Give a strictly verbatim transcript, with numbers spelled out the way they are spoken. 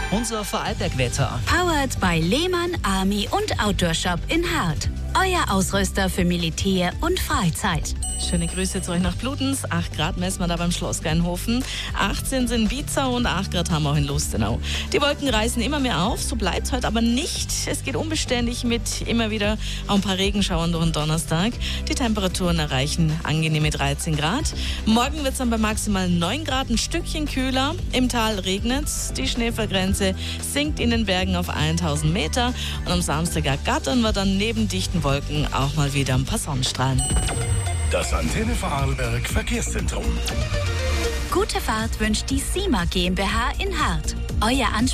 Unser Vorarlberg-Wetter. Powered by Lehmann, Army und Outdoor Shop in Hart. Euer Ausrüster für Militär und Freizeit. Schöne Grüße zu euch nach Bludenz. acht Grad messen wir da beim Schloss Geinhofen. achtzehn sind in Bizau und acht Grad haben wir auch in Lustenau. Die Wolken reißen immer mehr auf, so bleibt es heute aber nicht. Es geht unbeständig mit immer wieder auch ein paar Regenschauern durch den Donnerstag. Die Temperaturen erreichen angenehme dreizehn Grad. Morgen wird es dann bei maximal neun Grad ein Stückchen kühler. Im Tal regnet es. Die Schneefallgrenze sinkt in den Bergen auf tausend Meter. Und am Samstag ergattern wir dann neben dichten Wolken auch mal wieder ein paar Sonnenstrahlen. Das Antenne Vorarlberg Verkehrszentrum. Gute Fahrt wünscht die SIMA GmbH in Hart. Euer Ansprechpartner